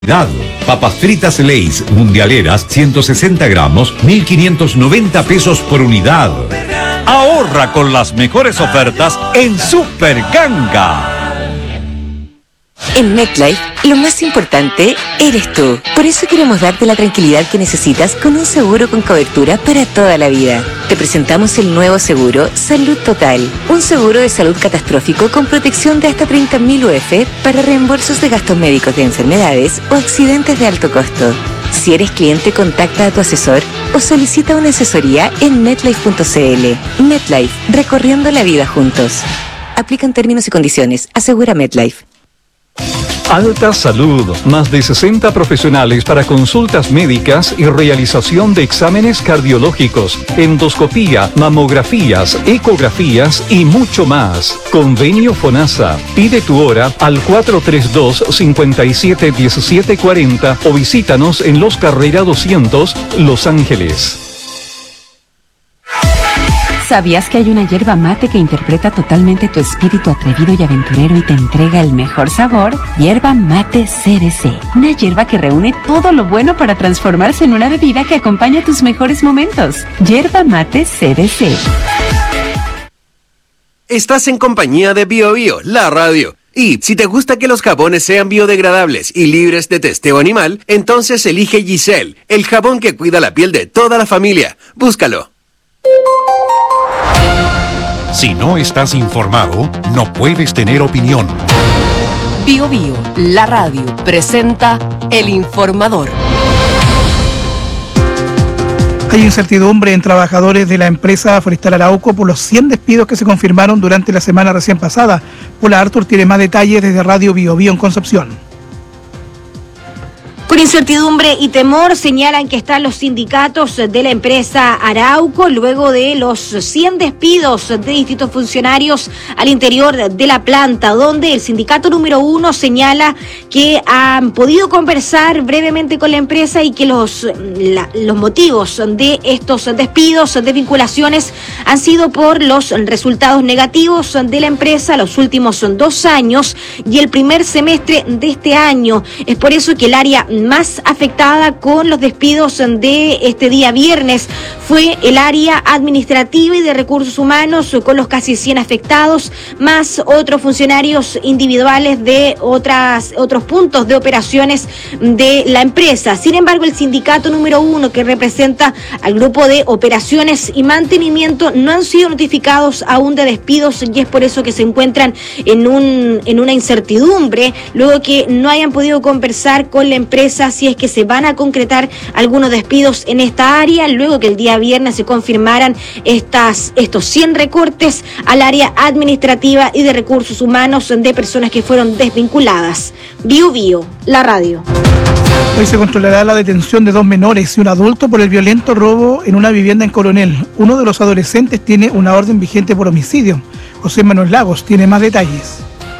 Papas fritas Lay's mundialeras 160 gramos, 1.590 pesos por unidad. Ahorra con las mejores ofertas en Super Ganga. En MetLife, lo más importante eres tú. Por eso queremos darte la tranquilidad que necesitas con un seguro con cobertura para toda la vida. Te presentamos el nuevo seguro Salud Total, un seguro de salud catastrófico con protección de hasta 30.000 UF para reembolsos de gastos médicos de enfermedades o accidentes de alto costo. Si eres cliente, contacta a tu asesor o solicita una asesoría en MetLife.cl. MetLife, recorriendo la vida juntos. Aplican términos y condiciones. Asegura MetLife. Alta Salud, más de 60 profesionales para consultas médicas y realización de exámenes cardiológicos, endoscopía, mamografías, ecografías y mucho más. Convenio FONASA. Pide tu hora al 432-571740 o visítanos en Los Carrera 200, Los Ángeles. ¿Sabías que hay una yerba mate que interpreta totalmente tu espíritu atrevido y aventurero y te entrega el mejor sabor? Yerba mate CBC. Una yerba que reúne todo lo bueno para transformarse en una bebida que acompaña tus mejores momentos. Yerba mate CBC. Estás en compañía de BioBio, la radio. Y si te gusta que los jabones sean biodegradables y libres de testeo animal, entonces elige Giselle, el jabón que cuida la piel de toda la familia. Búscalo. Si no estás informado, no puedes tener opinión. BioBio, la radio, presenta El Informador. Hay incertidumbre en trabajadores de la empresa Forestal Arauco por los 100 despidos que se confirmaron durante la semana recién pasada. Paula Artur tiene más detalles desde Radio BioBio en Concepción. Con incertidumbre y temor señalan que están los sindicatos de la empresa Arauco luego de los 100 despidos de distintos funcionarios al interior de la planta, donde el sindicato número 1 señala que han podido conversar brevemente con la empresa y que los motivos de estos despidos, desvinculaciones, han sido por los resultados negativos de la empresa los últimos 2 años y el primer semestre de este año. Es por eso que el área más afectada con los despidos de este día viernes fue el área administrativa y de recursos humanos, con los casi 100 afectados, más otros funcionarios individuales de otros puntos de operaciones de la empresa. Sin embargo, el sindicato número 1, que representa al grupo de operaciones y mantenimiento, no han sido notificados aún de despidos y es por eso que se encuentran en una incertidumbre, luego que no hayan podido conversar con la empresa si es que se van a concretar algunos despidos en esta área, luego que el día viernes se confirmaran estos 100 recortes al área administrativa y de recursos humanos de personas que fueron desvinculadas. BioBio, la radio. Hoy se controlará la detención de 2 menores y un adulto por el violento robo en una vivienda en Coronel. Uno de los adolescentes tiene una orden vigente por homicidio. José Manuel Lagos tiene más detalles.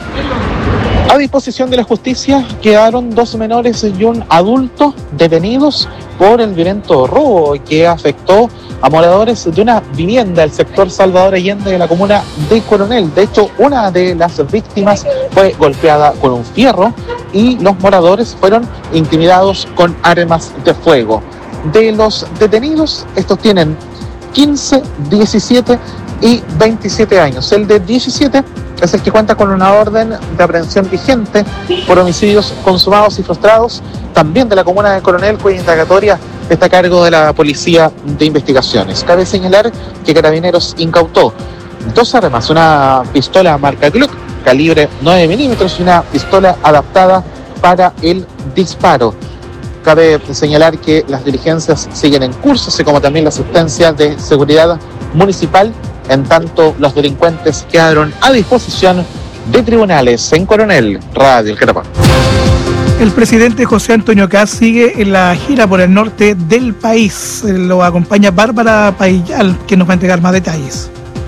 A disposición de la justicia quedaron 2 menores y un adulto detenidos por el violento robo que afectó a moradores de una vivienda del sector Salvador Allende de la comuna de Coronel. De hecho, una de las víctimas fue golpeada con un fierro y los moradores fueron intimidados con armas de fuego. De los detenidos, estos tienen 15, 17 y 27 años. El de 17 es el que cuenta con una orden de aprehensión vigente por homicidios consumados y frustrados, también de la comuna de Coronel, cuya indagatoria está a cargo de la Policía de Investigaciones. Cabe señalar que Carabineros incautó 2 armas, una pistola marca Glock, calibre 9 milímetros, y una pistola adaptada para el disparo. Cabe señalar que las diligencias siguen en curso, así como también la asistencia de seguridad municipal, en tanto los delincuentes quedaron a disposición de tribunales en Coronel. Radio El Querapá. El presidente José Antonio Kast sigue en la gira por el norte del país. Lo acompaña Bárbara Paillal, que nos va a entregar más detalles.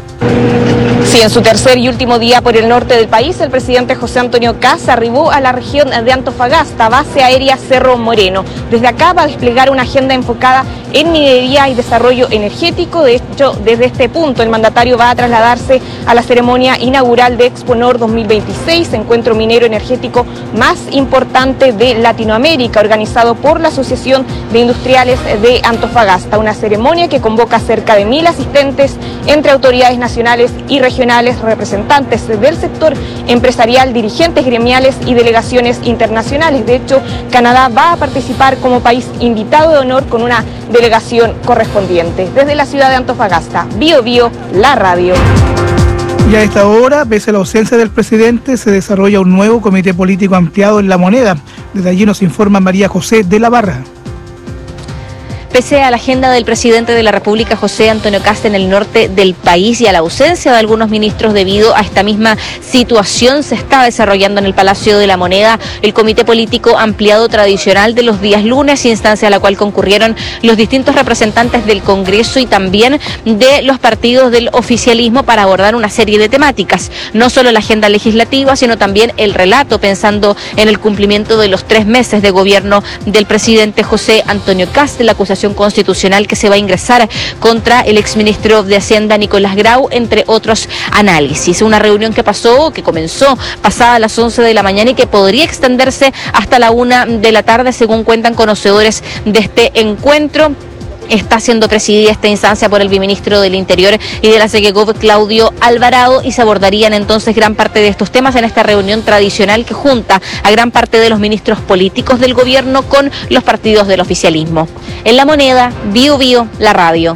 Sí, en su tercer y último día por el norte del país, el presidente José Antonio Kast arribó a la región de Antofagasta, base aérea Cerro Moreno. Desde acá va a desplegar una agenda enfocada en minería y desarrollo energético. De hecho, desde este punto el mandatario va a trasladarse a la ceremonia inaugural de Exponor 2026, encuentro minero energético más importante de Latinoamérica, organizado por la Asociación de Industriales de Antofagasta. Una ceremonia que convoca cerca de 1.000 asistentes entre autoridades nacionales y regionales, representantes del sector empresarial, dirigentes gremiales y delegaciones internacionales. De hecho, Canadá va a participar como país invitado de honor con una delegación correspondiente. Desde la ciudad de Antofagasta, Bio Bio, la radio. Y a esta hora, pese a la ausencia del presidente, se desarrolla un nuevo comité político ampliado en La Moneda. Desde allí nos informa María José de la Barra. Pese a la agenda del presidente de la República, José Antonio Kast, en el norte del país y a la ausencia de algunos ministros debido a esta misma situación, se está desarrollando en el Palacio de la Moneda el comité político ampliado tradicional de los días lunes, instancia a la cual concurrieron los distintos representantes del Congreso y también de los partidos del oficialismo para abordar una serie de temáticas, no solo la agenda legislativa, sino también el relato, pensando en el cumplimiento de los 3 meses de gobierno del presidente José Antonio Kast, la acusación constitucional que se va a ingresar contra el exministro de Hacienda Nicolás Grau, entre otros análisis. Una reunión que comenzó pasada las 11 de la mañana y que podría extenderse hasta la 1 de la tarde, según cuentan conocedores de este encuentro. Está siendo presidida esta instancia por el viceministro del Interior y de la SEGECOV, Claudio Alvarado, y se abordarían entonces gran parte de estos temas en esta reunión tradicional que junta a gran parte de los ministros políticos del gobierno con los partidos del oficialismo. En La Moneda, Bio Bio, la radio.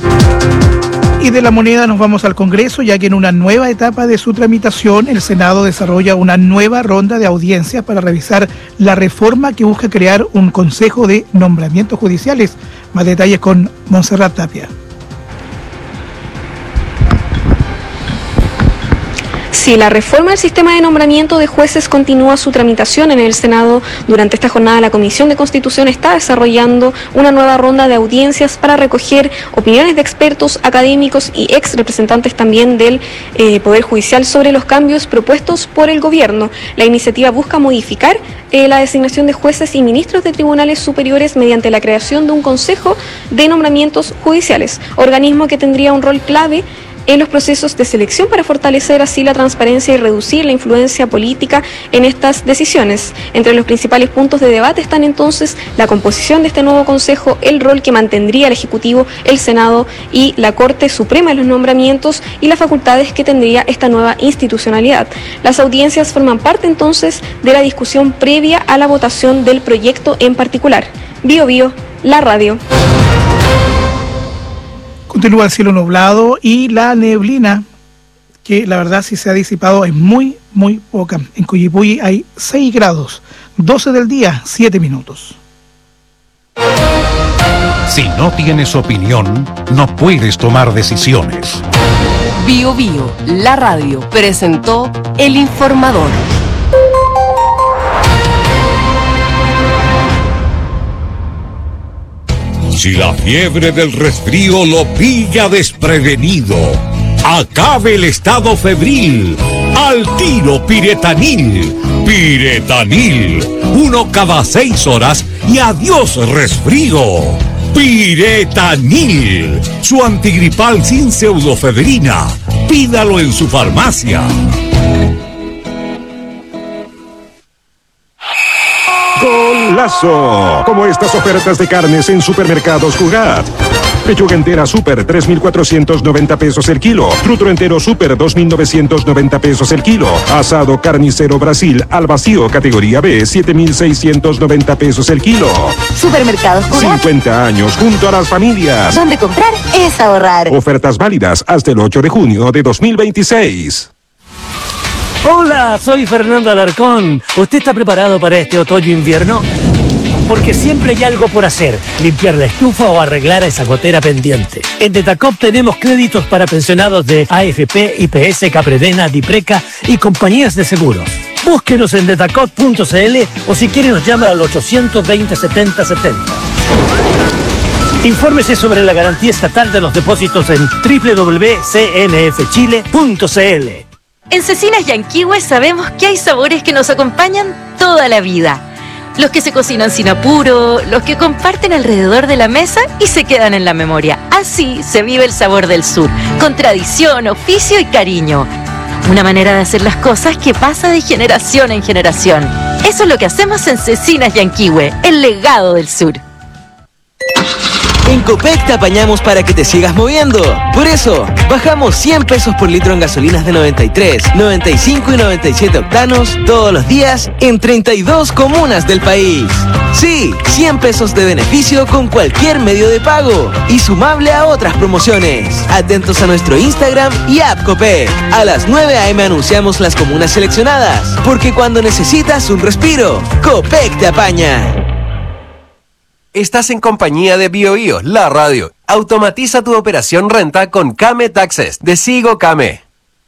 Y de La Moneda nos vamos al Congreso, ya que en una nueva etapa de su tramitación, el Senado desarrolla una nueva ronda de audiencias para revisar la reforma que busca crear un Consejo de Nombramientos Judiciales. Más detalles con Montserrat Tapia. Sí, la reforma del sistema de nombramiento de jueces continúa su tramitación en el Senado. Durante esta jornada, la Comisión de Constitución está desarrollando una nueva ronda de audiencias para recoger opiniones de expertos, académicos y ex representantes también del Poder Judicial sobre los cambios propuestos por el Gobierno. La iniciativa busca modificar la designación de jueces y ministros de tribunales superiores mediante la creación de un Consejo de Nombramientos Judiciales, organismo que tendría un rol clave en los procesos de selección para fortalecer así la transparencia y reducir la influencia política en estas decisiones. Entre los principales puntos de debate están entonces la composición de este nuevo Consejo, el rol que mantendría el Ejecutivo, el Senado y la Corte Suprema en los nombramientos y las facultades que tendría esta nueva institucionalidad. Las audiencias forman parte entonces de la discusión previa a la votación del proyecto en particular. Bio Bio, la radio. Continúa el cielo nublado y la neblina, que la verdad sí se ha disipado, es muy, muy poca. En Coyipulli hay 6 grados, 12 del día, 7 minutos. Si no tienes opinión, no puedes tomar decisiones. Bio Bio, la radio, presentó El Informador. Si la fiebre del resfrío lo pilla desprevenido, acabe el estado febril. Al tiro Piretanil. Piretanil. 1 cada 6 horas y adiós resfrío. Piretanil. Su antigripal sin pseudofebrina. Pídalo en su farmacia. ¡Golazo! Como estas ofertas de carnes en Supermercados Cugat. Pechuga entera Super, 3,490 pesos el kilo. Trutro entero Super, 2,990 pesos el kilo. Asado carnicero Brasil al vacío categoría B, 7,690 pesos el kilo. Supermercados Cugat. 50 años junto a las familias. Donde comprar es ahorrar. Ofertas válidas hasta el 8 de junio de 2026. Hola, soy Fernando Alarcón. ¿Usted está preparado para este otoño-invierno? Porque siempre hay algo por hacer, limpiar la estufa o arreglar esa gotera pendiente. En Detacop tenemos créditos para pensionados de AFP, IPS, Capredena, Dipreca y compañías de seguros. Búsquenos en detacop.cl o si quiere nos llama al 820-7070. Infórmese sobre la garantía estatal de los depósitos en www.cnfchile.cl. En Cecinas Yanquihue sabemos que hay sabores que nos acompañan toda la vida. Los que se cocinan sin apuro, los que comparten alrededor de la mesa y se quedan en la memoria. Así se vive el sabor del sur, con tradición, oficio y cariño. Una manera de hacer las cosas que pasa de generación en generación. Eso es lo que hacemos en Cecinas Yanquihue, el legado del sur. En Copec te apañamos para que te sigas moviendo. Por eso, bajamos 100 pesos por litro en gasolinas de 93, 95 y 97 octanos todos los días en 32 comunas del país. Sí, 100 pesos de beneficio con cualquier medio de pago y sumable a otras promociones. Atentos a nuestro Instagram y app Copec. A las 9 a.m. anunciamos las comunas seleccionadas, porque cuando necesitas un respiro, Copec te apaña. Estás en compañía de BioBio, la radio. Automatiza tu operación renta con Kame Taxes de Sigo Kame.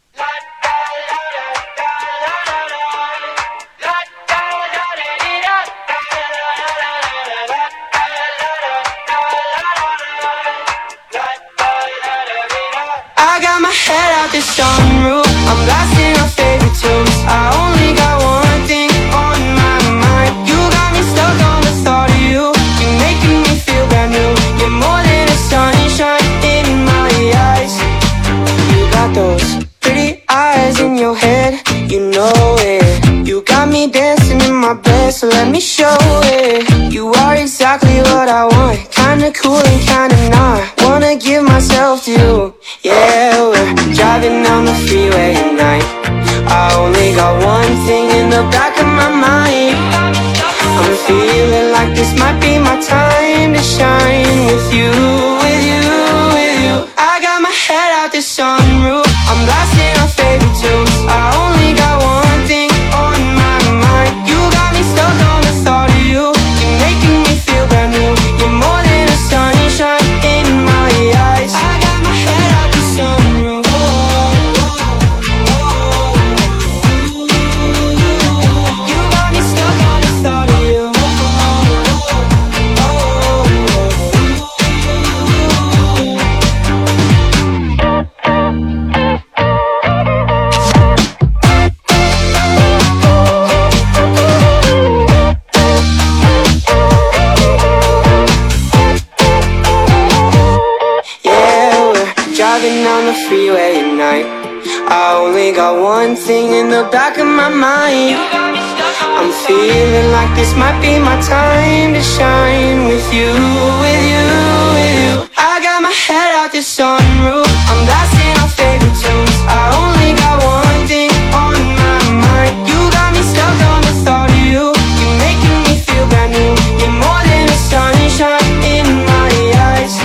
I got my head out the sunroof. I'm blasting our favorite tunes. I only got one thing on my mind. You got me stuck on the thought of you. You're making me feel brand new. You're more than a sunshine in my eyes. You got those pretty eyes in your head. You know it. You got me dancing in my bed, so let me show it. You are exactly what I want. Kinda cool and kinda not. Wanna give myself to you. Yeah, we're driving down the freeway at night. I only got one thing in the back of my mind. I'm feeling like this might be my time to shine with you, with you, with you. I got my head out the sunroof. I'm blasting our favorite tunes. I only got one thing on my mind. You got me stuck on the thought of you. You're making me feel brand new. You're more than a sunshine in my eyes. I got my head out the sunroof. You got me stuck on the thought of you. Driving down the freeway at night. I only got one thing in the back of my mind. I'm feeling like this might be my time to shine with you, with you, with you. I got my head out the sunroof. I'm blasting our favorite tunes. I only got one thing on my mind. You got me stuck on the thought of you. You're making me feel brand new. You're more than a sunshine in my eyes.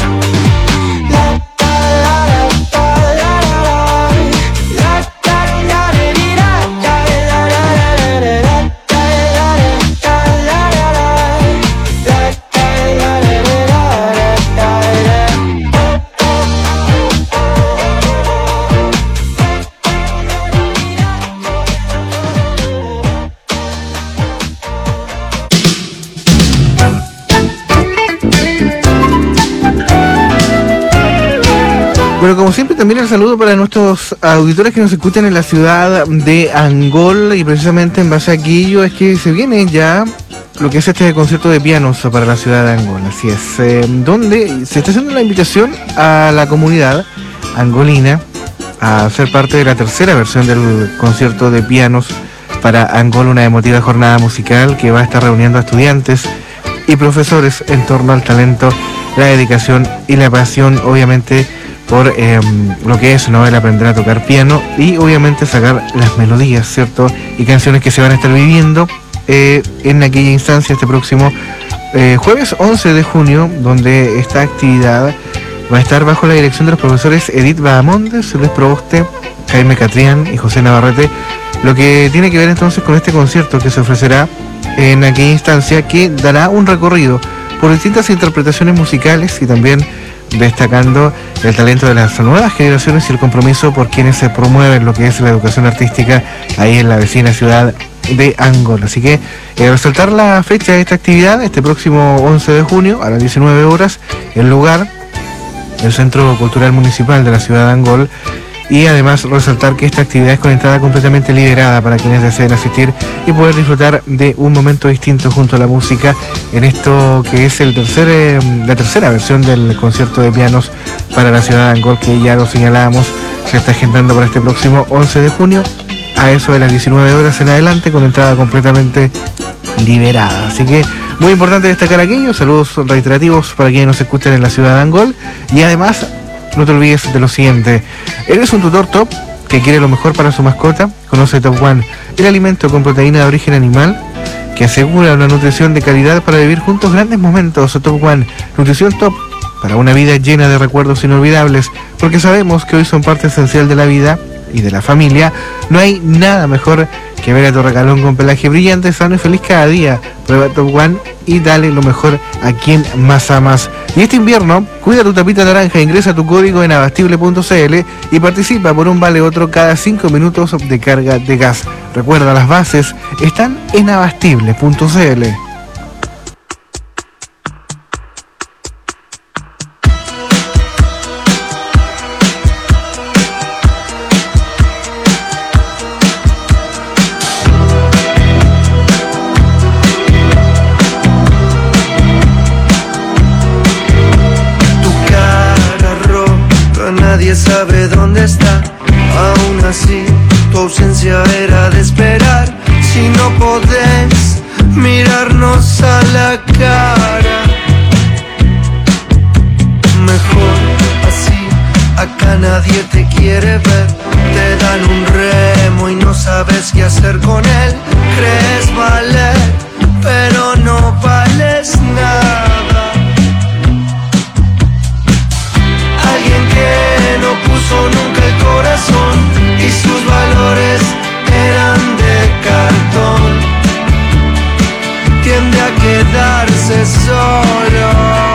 Bueno, como siempre, también el saludo para nuestros auditores que nos escuchan en la ciudad de Angol, y precisamente en base a aquello es que se viene ya lo que es este concierto de pianos para la ciudad de Angol, así es, donde se está haciendo la invitación a la comunidad angolina a ser parte de la tercera versión del concierto de pianos para Angol, una emotiva jornada musical que va a estar reuniendo a estudiantes y profesores en torno al talento, la dedicación y la pasión, obviamente, por lo que es, ¿no?, el aprender a tocar piano y obviamente sacar las melodías, ¿cierto?, y canciones que se van a estar viviendo en aquella instancia este próximo jueves 11 de junio, donde esta actividad va a estar bajo la dirección de los profesores Edith Bahamondes, Luis Proboste, Jaime Catrián y José Navarrete, lo que tiene que ver entonces con este concierto que se ofrecerá en aquella instancia, que dará un recorrido por distintas interpretaciones musicales y también destacando el talento de las nuevas generaciones y el compromiso por quienes se promueven lo que es la educación artística ahí en la vecina ciudad de Angol. Así que resaltar la fecha de esta actividad, este próximo 11 de junio a las 19 horas, el lugar, el Centro Cultural Municipal de la ciudad de Angol, y además resaltar que esta actividad es con entrada completamente liberada para quienes deseen asistir y poder disfrutar de un momento distinto junto a la música en esto que es la tercera versión del concierto de pianos para la ciudad de Angol, que ya lo señalábamos, se está agendando para este próximo 11 de junio a eso de las 19 horas en adelante, con entrada completamente liberada. Así que muy importante destacar aquello. Saludos reiterativos para quienes nos escuchan en la ciudad de Angol, y además no te olvides de lo siguiente: ¿eres un tutor top que quiere lo mejor para su mascota? Conoce Top One, el alimento con proteína de origen animal que asegura una nutrición de calidad para vivir juntos grandes momentos. Top One, nutrición top para una vida llena de recuerdos inolvidables, porque sabemos que hoy son parte esencial de la vida y de la familia. No hay nada mejor que ver a tu regalón con pelaje brillante, sano y feliz cada día. Prueba Top One y dale lo mejor a quien más amas. Y este invierno, cuida tu tapita naranja, ingresa tu código en abastible.cl y participa por un vale otro cada 5 minutos de carga de gas. Recuerda, las bases están en abastible.cl. Nadie sabe dónde está, aún así tu ausencia era de esperar. Si no podés mirarnos a la cara, mejor así, acá nadie te quiere ver. Te dan un remo y no sabes qué hacer con él. Crees valer, pero no vales nada. Alguien que no puso nunca el corazón y sus valores eran de cartón, tiende a quedarse solo.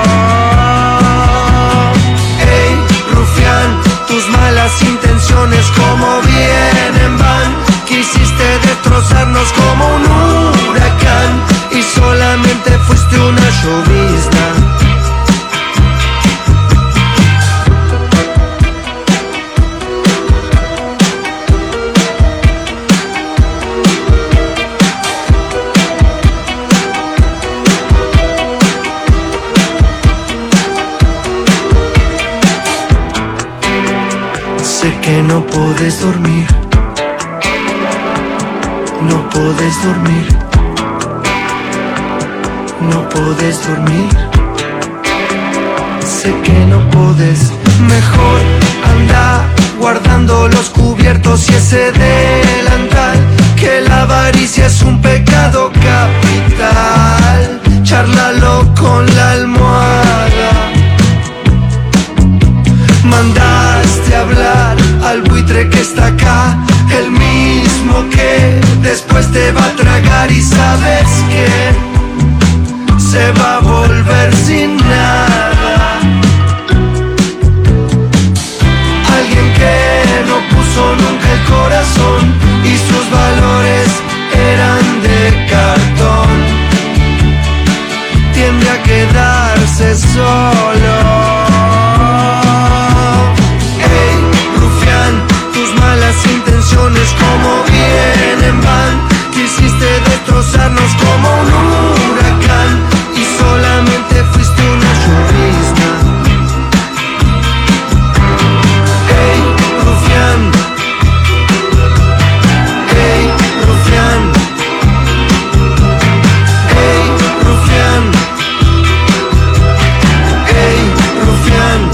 Ey, rufián, tus malas intenciones como vienen van. Quisiste destrozarnos como un huracán y solamente fuiste una llovizna. Sé que no podés dormir, no podés dormir, no podés dormir. Sé que no podés, mejor anda guardando los cubiertos y ese delantal, que la avaricia es un pecado capital. Chárlalo con la almohada. Mandaste hablar al buitre que está acá, el mismo que después te va a tragar y sabes que se va a volver sin nada. Alguien que no puso nunca el corazón y sus valores eran de cartón, tiende a quedarse solo. Intenciones como vienen van. Quisiste destrozarnos como un huracán y solamente fuiste una llovizna. Ey, rufián. Ey, rufián. Ey, rufián. Ey, rufián.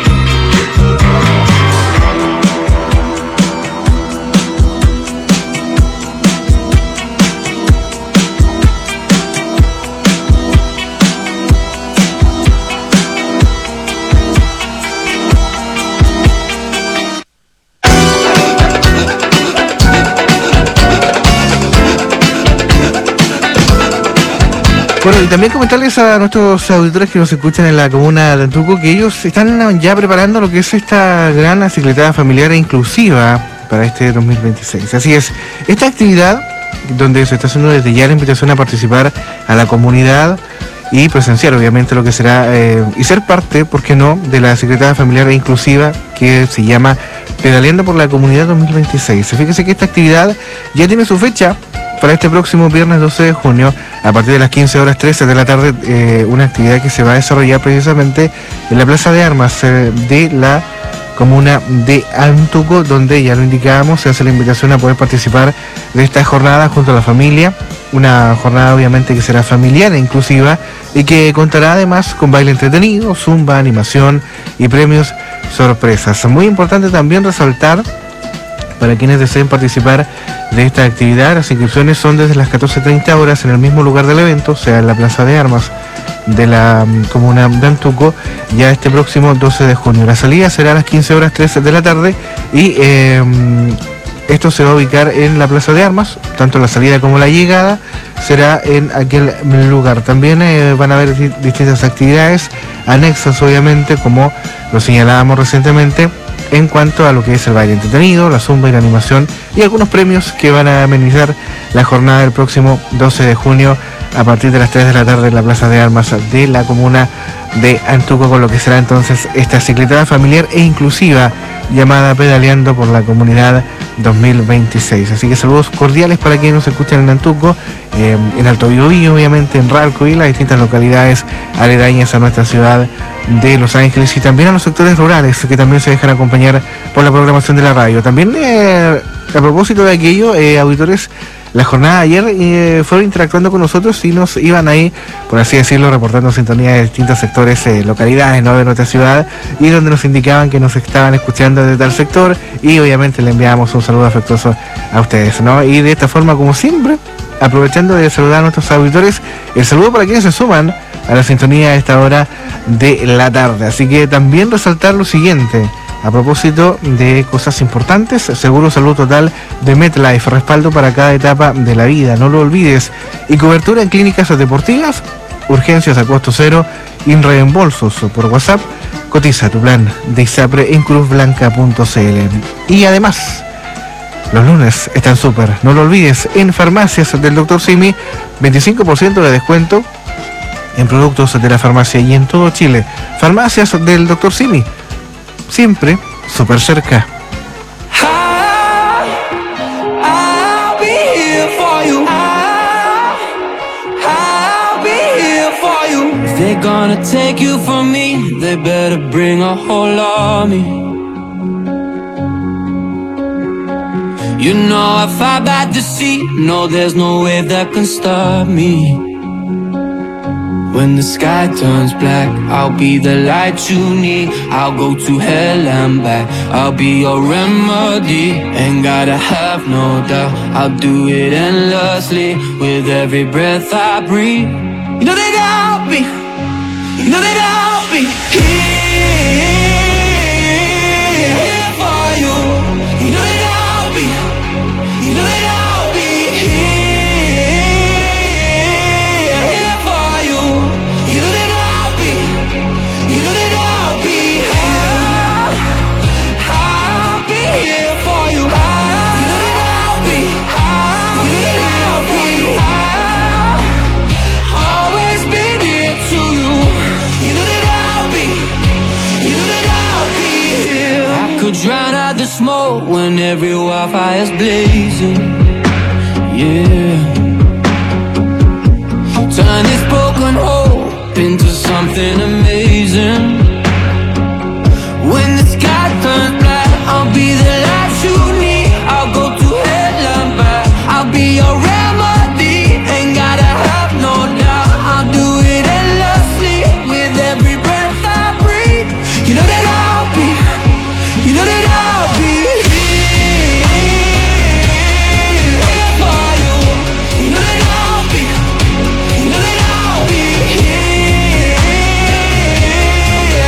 Bueno, y también comentarles a nuestros auditores que nos escuchan en la comuna de Antuco que ellos están ya preparando lo que es esta gran cicletada familiar e inclusiva para este 2026. Así es, esta actividad donde se está haciendo desde ya la invitación a participar a la comunidad y presenciar obviamente lo que será y ser parte, ¿por qué no?, de la Secretaría Familiar e Inclusiva que se llama Pedaleando por la Comunidad 2026. Fíjese que esta actividad ya tiene su fecha para este próximo viernes 12 de junio, a partir de las 15:13 de la tarde, una actividad que se va a desarrollar precisamente en la Plaza de Armas de la comuna de Antuco, donde ya lo indicábamos, se hace la invitación a poder participar de esta jornada junto a la familia, una jornada obviamente que será familiar e inclusiva y que contará además con baile entretenido, zumba, animación y premios sorpresas. Muy importante también resaltar, para quienes deseen participar de esta actividad, las inscripciones son desde las 14:30 horas en el mismo lugar del evento, o sea, en la Plaza de Armas de la comuna de Antuco, ya este próximo 12 de junio. La salida será a las 15:13 de la tarde y esto se va a ubicar en la Plaza de Armas, tanto la salida como la llegada será en aquel lugar. También van a haber distintas actividades anexas, obviamente, como lo señalábamos recientemente, en cuanto a lo que es el baile entretenido, la zumba y la animación, y algunos premios que van a amenizar la jornada del próximo 12 de junio a partir de las 3 de la tarde en la Plaza de Armas de la comuna de Antuco, con lo que será entonces esta cicletada familiar e inclusiva llamada Pedaleando por la Comunidad 2026. Así que saludos cordiales para quienes nos escuchan en Antuco, en Alto Biobío, obviamente en Ralco y las distintas localidades aledañas a nuestra ciudad de Los Ángeles, y también a los sectores rurales que también se dejan acompañar por la programación de la radio. También a propósito de aquello, auditores, la jornada de ayer fueron interactuando con nosotros y nos iban ahí, por así decirlo, reportando sintonía de distintos sectores, localidades, ¿no?, de nuestra ciudad, y donde nos indicaban que nos estaban escuchando desde tal sector, y obviamente le enviamos un saludo afectuoso a ustedes, ¿no? Y de esta forma, como siempre, aprovechando de saludar a nuestros auditores, el saludo para quienes se suman a la sintonía a esta hora de la tarde. Así que también resaltar lo siguiente: a propósito de cosas importantes, seguro salud total de MetLife, respaldo para cada etapa de la vida, no lo olvides. Y cobertura en clínicas deportivas, urgencias a costo cero y reembolsos por WhatsApp. Cotiza tu plan de ISAPRE en cruzblanca.cl. Y además, los lunes están súper, no lo olvides, en farmacias del Dr. Simi, 25% de descuento en productos de la farmacia y en todo Chile. Farmacias del Dr. Simi, siempre súper cerca. I'll be here for you. I'll be here for you. If they're gonna take you from me, they better bring a whole army. You know I fight by the sea. No, there's no wave that can stop me. When the sky turns black, I'll be the light you need. I'll go to hell and back, I'll be your remedy. Ain't gotta have no doubt, I'll do it endlessly. With every breath I breathe, you know that I'll be, you know that I'll be here for you. You know that I'll be, you know that I'll be here. Drown out the smoke when every wildfire's blazing. Yeah. Turn this broken hope into something amazing. When the sky turns black, I'll be the light you need. I'll go to hell and back, I'll be your remedy. Ain't gotta have no doubt, I'll do it endlessly. With every breath I breathe, you know that I'll be, you know that I'll be here for you. You know that I'll be, you know that I'll be here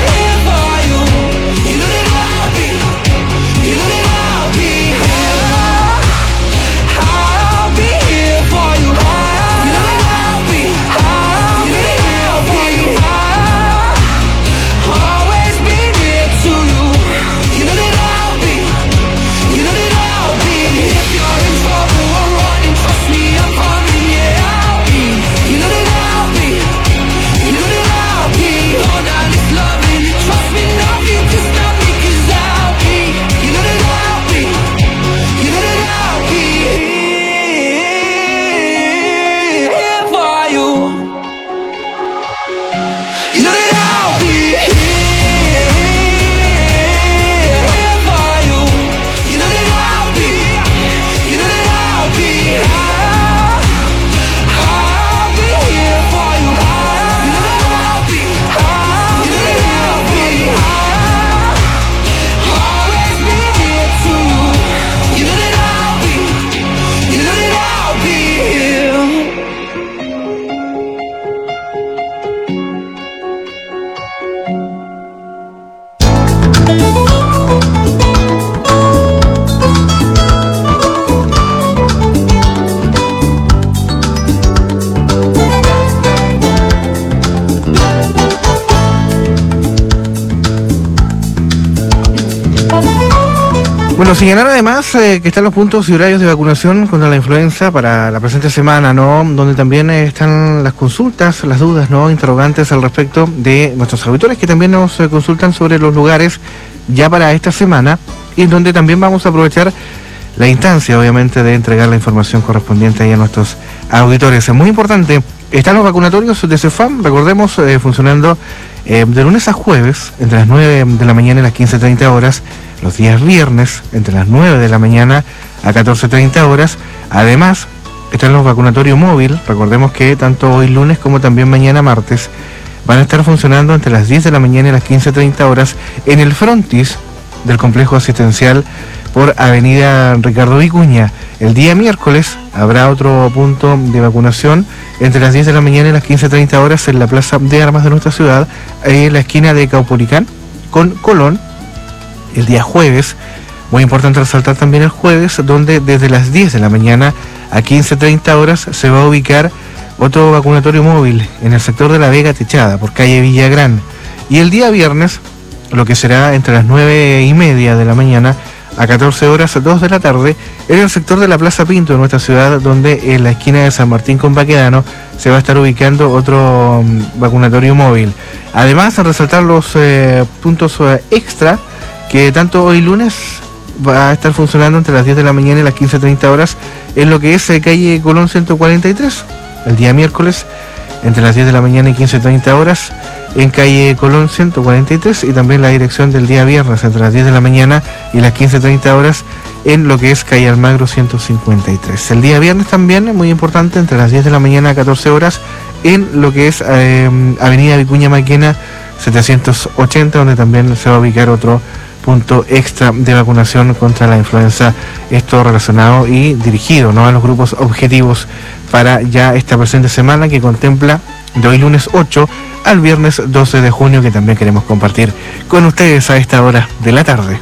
Bueno, señalar además que están los puntos y horarios de vacunación contra la influenza para la presente semana, ¿no? Donde también están las consultas, las dudas, ¿no? Interrogantes al respecto de nuestros auditores que también nos consultan sobre los lugares ya para esta semana y en donde también vamos a aprovechar la instancia, obviamente, de entregar la información correspondiente ahí a nuestros auditores. Es muy importante, están los vacunatorios de CEFAM, recordemos, funcionando de lunes a jueves, entre las 9 de la mañana y las 15:30 horas, los días viernes, entre las 9 de la mañana a 14:30 horas. Además, están los vacunatorios móvil, recordemos que tanto hoy lunes como también mañana martes, van a estar funcionando entre las 10 de la mañana y las 15:30 horas en el frontis del complejo asistencial por Avenida Ricardo Vicuña. El día miércoles habrá otro punto de vacunación entre las 10 de la mañana y las 15:30 horas en la Plaza de Armas de nuestra ciudad, en la esquina de Caupolicán con Colón. El día jueves, muy importante resaltar también el jueves, donde desde las 10 de la mañana a 15:30 horas se va a ubicar otro vacunatorio móvil en el sector de la Vega Techada, por calle Villagrán. Y el día viernes, lo que será entre las 9:30 de la mañana a 14 horas, 2 de la tarde, en el sector de la Plaza Pinto de nuestra ciudad, donde en la esquina de San Martín con Baquedano se va a estar ubicando otro vacunatorio móvil. Además, a resaltar los puntos extra, que tanto hoy lunes va a estar funcionando entre las 10 de la mañana y las 15:30 horas en lo que es calle Colón 143. El día miércoles, entre las 10 de la mañana y 15:30 horas, en calle Colón 143, y también la dirección del día viernes, entre las 10 de la mañana y las 15:30 horas, en lo que es calle Almagro 153. El día viernes también, muy importante, entre las 10 de la mañana a 14 horas, en lo que es Avenida Vicuña Maquena 780, donde también se va a ubicar otro punto extra de vacunación contra la influenza, esto relacionado y dirigido, ¿no?, a los grupos objetivos para ya esta presente semana, que contempla de hoy lunes 8 al viernes 12 de junio, que también queremos compartir con ustedes a esta hora de la tarde.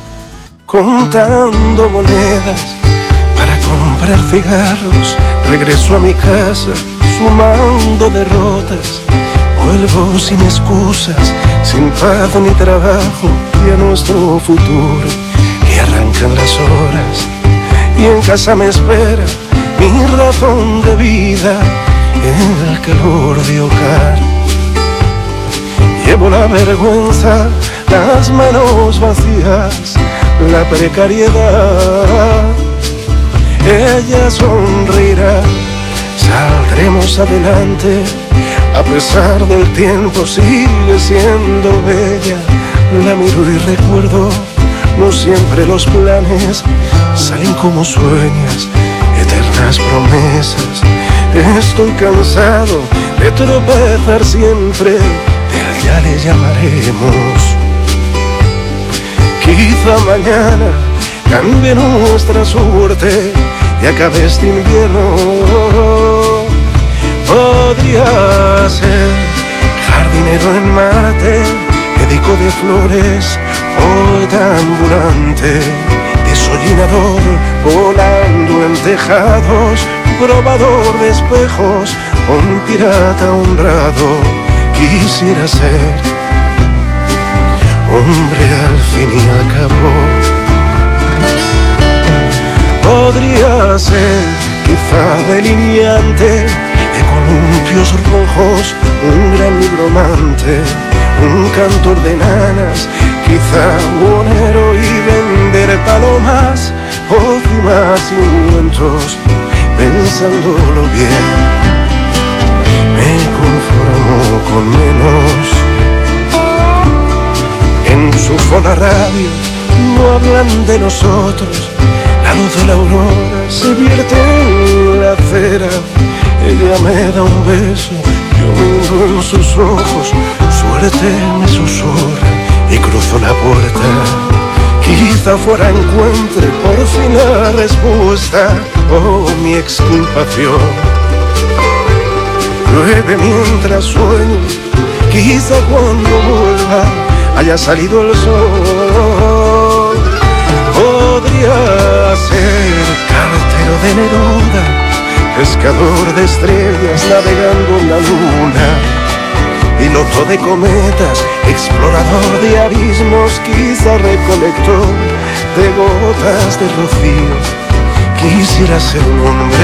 Contando monedas para comprar cigarros, regreso a mi casa sumando derrotas. Vuelvo sin excusas, sin paz ni trabajo, y a nuestro futuro que arrancan las horas. Y en casa me espera mi razón de vida, el calor de hogar. Llevo la vergüenza, las manos vacías, la precariedad. Ella sonreirá, saldremos adelante. A pesar del tiempo sigue siendo bella. La miro y recuerdo, no siempre los planes salen como sueñas, eternas promesas. Estoy cansado de tropezar siempre, del ya le llamaremos. Quizá mañana cambie nuestra suerte y acabe este invierno. Podría ser jardinero en Marte, médico de flores, poeta ambulante, desollinador, volando en tejados, probador de espejos, un pirata honrado. Quisiera ser hombre al fin y al cabo. Podría ser quizá delineante de columpios rojos, un gran nigromante, un cantor de nanas, quizá buonero y vender palomas o cimas y ungüentos. Pensándolo bien, me conformo con menos. Enchufo la radio, no hablan de nosotros. La luz de la aurora se vierte en la acera. Ella me da un beso, yo miro en sus ojos. Suerte me susurra y cruzo la puerta. Quizá fuera encuentre por fin la respuesta o mi exculpación. Llueve mientras sueño, quizá cuando vuelva haya salido el sol. Podría ser cartero de Neruda, pescador de estrellas navegando en la luna, piloto de cometas, explorador de abismos, quizá recolector de gotas de rocío. Quisiera ser un hombre,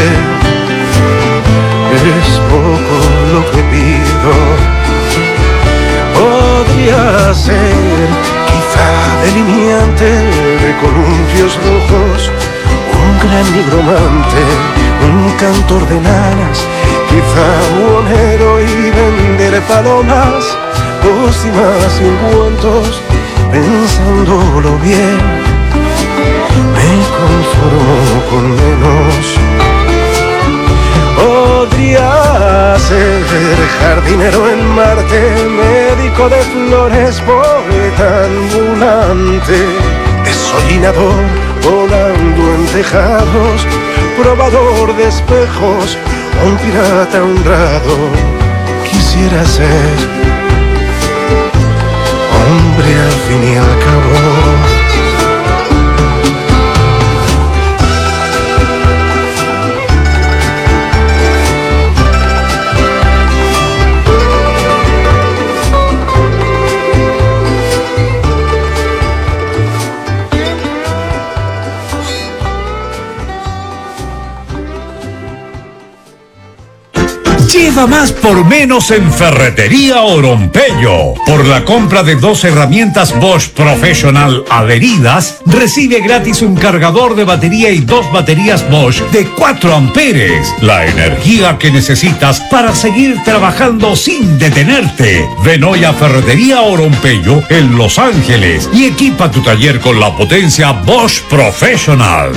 es poco lo que pido. Podría ser quizá delineante de columpios rojos, un gran nigromante, un cantor de nanas, quizá buhonero y vender palomas, pócimas y ungüentos, pensándolo bien, me conformo con menos. Podría ser jardinero en Marte, médico de flores, poeta ambulante, desollinador volando en tejados, probador de espejos, un pirata honrado. Quisiera ser hombre al fin y al cabo. Lleva más por menos en Ferretería Orompello. Por la compra de 2 herramientas Bosch Professional adheridas, recibe gratis un cargador de batería y 2 baterías Bosch de 4 amperes. La energía que necesitas para seguir trabajando sin detenerte. Ven hoy a Ferretería Orompello en Los Ángeles y equipa tu taller con la potencia Bosch Professional.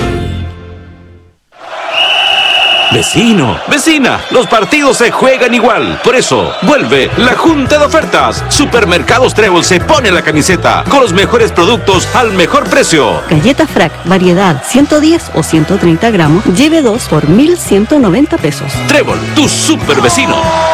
Vecino, vecina, los partidos se juegan igual. Por eso, vuelve la Junta de Ofertas. Supermercados Trébol se pone la camiseta con los mejores productos al mejor precio. Galleta Frac, variedad 110 o 130 gramos, lleve 2 por 1,190 pesos. Trébol, tu super vecino.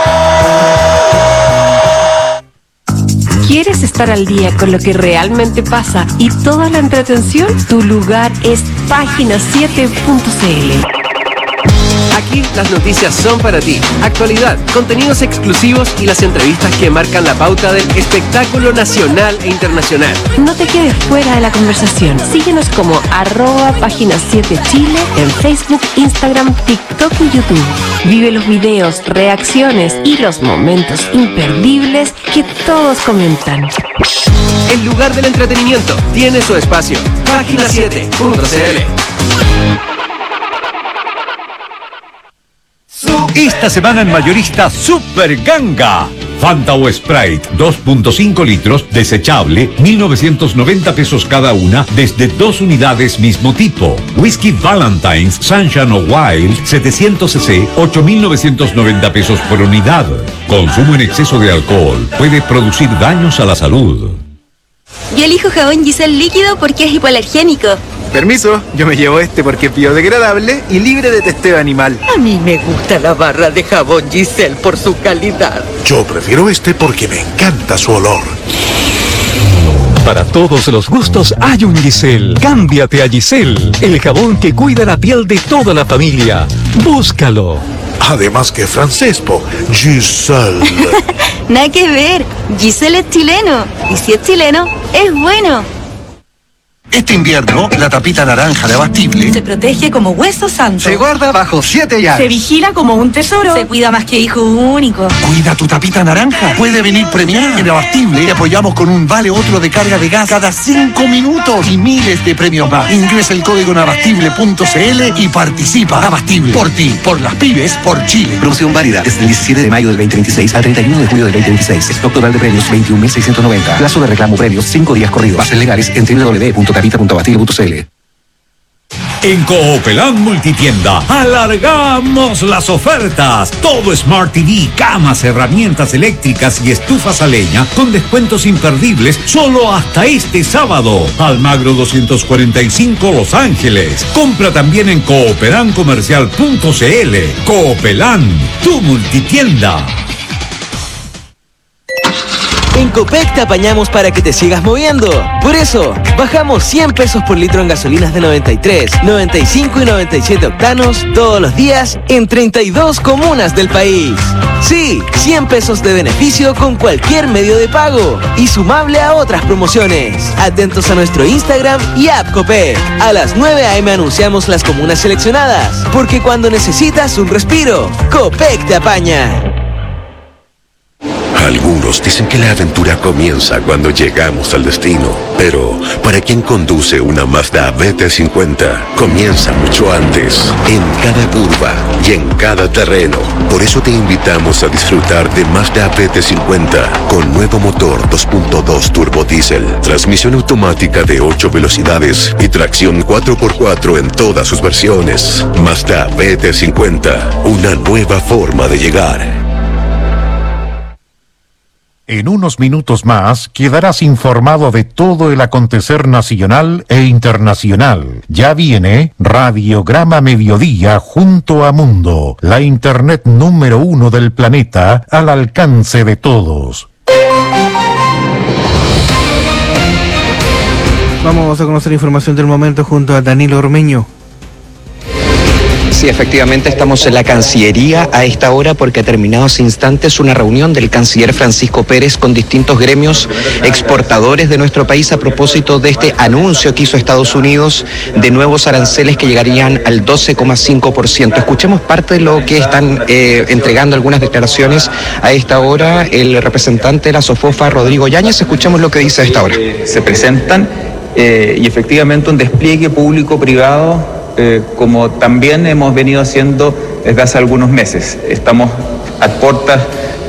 ¿Quieres estar al día con lo que realmente pasa y toda la entretención? Tu lugar es página7.cl. Aquí las noticias son para ti. Actualidad, contenidos exclusivos y las entrevistas que marcan la pauta del espectáculo nacional e internacional. No te quedes fuera de la conversación. Síguenos como @página7chile en Facebook, Instagram, TikTok y YouTube. Vive los videos, reacciones y los momentos imperdibles que todos comentan. El lugar del entretenimiento tiene su espacio. Página7.cl. Esta semana en mayorista Super Ganga. Fanta o Sprite 2.5 litros desechable, 1,990 pesos cada una, desde 2 unidades mismo tipo. Whisky Valentine's Sunshine o Wild 700 cc, 8,990 pesos por unidad. Consumo en exceso de alcohol puede producir daños a la salud. Yo elijo jabón Giselle líquido porque es hipoalergénico. Permiso, yo me llevo este porque es biodegradable y libre de testeo animal. A mí me gusta la barra de jabón Giselle por su calidad. Yo prefiero este porque me encanta su olor. Para todos los gustos hay un Giselle. Cámbiate a Giselle, el jabón que cuida la piel de toda la familia. Búscalo. Además que francés, Giselle. Nada que ver, Giselle es chileno. Y si es chileno, es bueno. Este invierno, la tapita naranja de Abastible se protege como hueso santo. se guarda bajo 7 llaves. Se vigila como un tesoro. Se cuida más que hijo único. Cuida tu tapita naranja. Puede venir premiada. En Abastible te apoyamos con un vale otro de carga de gas cada 5 minutos y miles de premios más. Ingresa el código en abastible.cl y participa. Abastible. Por ti, por las pibes, por Chile. Promoción válida desde el 17 de mayo del 2026 al 31 de julio del 2026. Stock total de premios 21.690. Plazo de reclamo premios 5 días corridos. Bases legales en www.capita.abastible.cl. En Coopelán Multitienda alargamos las ofertas. Todo Smart TV, camas, herramientas eléctricas y estufas a leña con descuentos imperdibles solo hasta este sábado. Almagro 245 Los Ángeles. Compra también en coopelancomercial.cl. Coopelán, tu multitienda. En En Copec te apañamos para que te sigas moviendo. Por eso, bajamos 100 pesos por litro en gasolinas de 93, 95 y 97 octanos todos los días en 32 comunas del país. Sí, 100 pesos de beneficio con cualquier medio de pago y sumable a otras promociones. Atentos a nuestro Instagram y app Copec. A las 9 a.m. anunciamos las comunas seleccionadas, porque cuando necesitas un respiro, Copec te apaña. Algunos dicen que la aventura comienza cuando llegamos al destino, pero para quien conduce una Mazda BT50, comienza mucho antes, en cada curva y en cada terreno. Por eso te invitamos a disfrutar de Mazda BT50 con nuevo motor 2.2 turbo diésel, transmisión automática de 8 velocidades y tracción 4x4 en todas sus versiones. Mazda BT50, una nueva forma de llegar. En unos minutos más quedarás informado de todo el acontecer nacional e internacional. Ya viene Radiograma Mediodía junto a Mundo, la internet número 1 del planeta al alcance de todos. Vamos a conocer información del momento junto a Danilo Ormeño. Sí, efectivamente estamos en la Cancillería a esta hora porque ha terminado hace instantes una reunión del canciller Francisco Pérez con distintos gremios exportadores de nuestro país a propósito de este anuncio que hizo Estados Unidos de nuevos aranceles que llegarían al 12,5%. Escuchemos parte de lo que están entregando algunas declaraciones a esta hora el representante de la SOFOFA, Rodrigo Yáñez. Escuchemos lo que dice a esta hora. Se presentan y efectivamente un despliegue público-privado como también hemos venido haciendo desde hace algunos meses. Estamos a puertas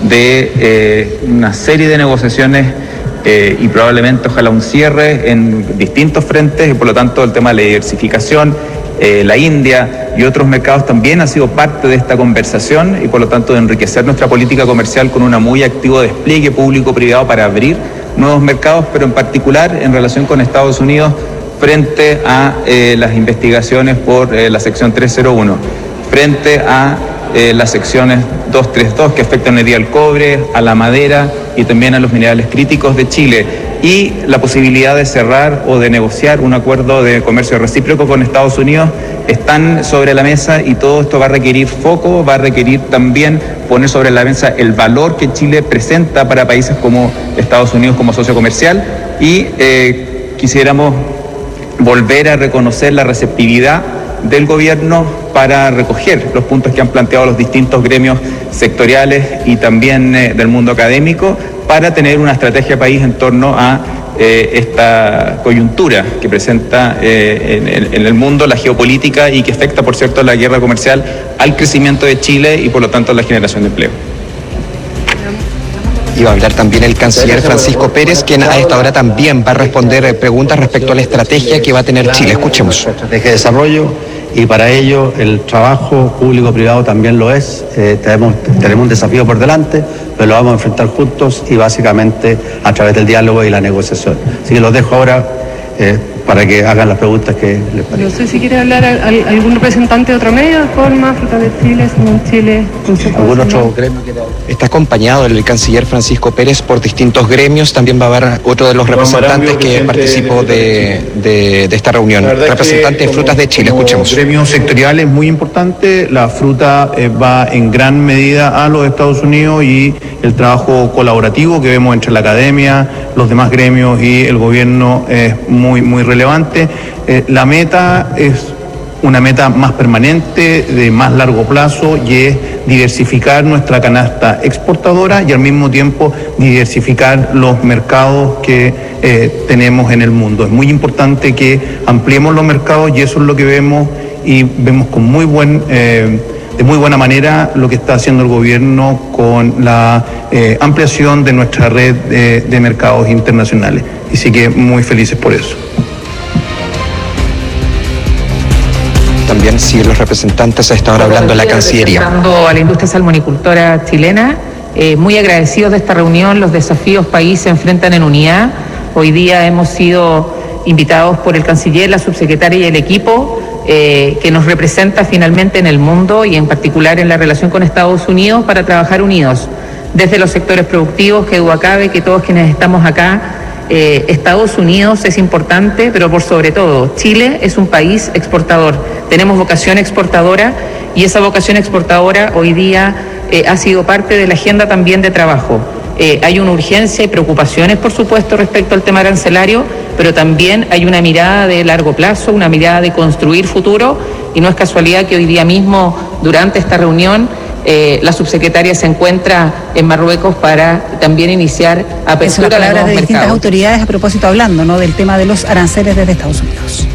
de una serie de negociaciones y probablemente ojalá un cierre en distintos frentes y por lo tanto el tema de la diversificación, la India y otros mercados también ha sido parte de esta conversación y por lo tanto de enriquecer nuestra política comercial con un muy activo despliegue público-privado para abrir nuevos mercados, pero en particular en relación con Estados Unidos frente a las investigaciones por la sección 301, frente a las secciones 232 que afectan hoy día al cobre, a la madera y también a los minerales críticos de Chile, y la posibilidad de cerrar o de negociar un acuerdo de comercio recíproco con Estados Unidos están sobre la mesa y todo esto va a requerir foco, va a requerir también poner sobre la mesa el valor que Chile presenta para países como Estados Unidos como socio comercial y quisiéramos volver a reconocer la receptividad del gobierno para recoger los puntos que han planteado los distintos gremios sectoriales y también del mundo académico para tener una estrategia país en torno a esta coyuntura que presenta en el mundo la geopolítica y que afecta, por cierto, la guerra comercial al crecimiento de Chile y por lo tanto a la generación de empleo. Iba a hablar también el canciller Francisco Pérez, quien a esta hora también va a responder preguntas respecto a la estrategia que va a tener Chile. Escuchemos. Estrategia de desarrollo y para ello el trabajo público-privado también lo es. Tenemos un desafío por delante, pero lo vamos a enfrentar juntos y básicamente a través del diálogo y la negociación. Así que los dejo ahora para que hagan las preguntas que les parezcan. No sé si quiere hablar algún representante de otro medio, de forma, Fruta de Chile, Simón Chile, ¿algún otro gremio que está acompañado el canciller Francisco Pérez por distintos gremios? También va a haber otro de los representantes que participó de esta reunión, representante de Frutas de Chile. Escuchemos. Gremios sectoriales muy importante, la fruta va en gran medida a los Estados Unidos y el trabajo colaborativo que vemos entre la academia, los demás gremios y el gobierno es muy relevante. La meta es una meta más permanente, de más largo plazo, y es diversificar nuestra canasta exportadora y al mismo tiempo diversificar los mercados que tenemos en el mundo. Es muy importante que ampliemos los mercados y eso es lo que vemos y vemos con de muy buena manera lo que está haciendo el gobierno con la ampliación de nuestra red de mercados internacionales. Así que muy felices por eso. También siguen los representantes a esta hora hablando en la Cancillería. Representando a la industria salmonicultora chilena, muy agradecidos de esta reunión. Los desafíos país se enfrentan en unidad. Hoy día hemos sido invitados por el canciller, la subsecretaria y el equipo que nos representa finalmente en el mundo y en particular en la relación con Estados Unidos para trabajar unidos. desde los sectores productivos, que duda cabe que todos quienes estamos acá, Estados Unidos es importante, pero por sobre todo, Chile es un país exportador. Tenemos vocación exportadora y esa vocación exportadora hoy día ha sido parte de la agenda también de trabajo. Hay una urgencia y preocupaciones, por supuesto, respecto al tema arancelario, pero también hay una mirada de largo plazo, una mirada de construir futuro, y no es casualidad que hoy día mismo, durante esta reunión, la subsecretaria se encuentra en Marruecos para también iniciar apertura a los nuevos de distintas mercados. Autoridades a propósito hablando, ¿no?, del tema de los aranceles desde Estados Unidos.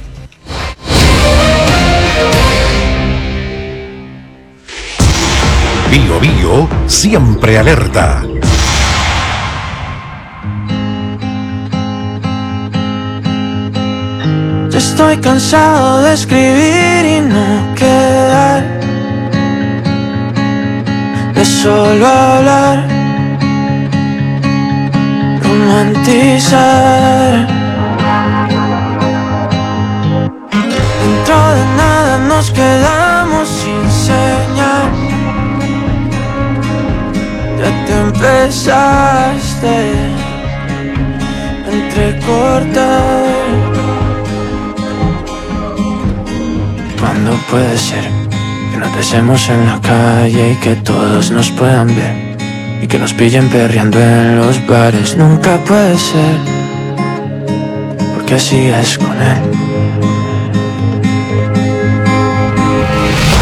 Bio Bio siempre alerta. Yo estoy cansado de escribir y no quedar, de solo hablar, romantizar. Dentro de nada nos quedamos sin señal. Ya te empezaste a entrecortar. ¿Cuándo puede ser que nos besemos en la calle y que todos nos puedan ver? Y que nos pillen perreando en los bares. Nunca puede ser, porque así es con él.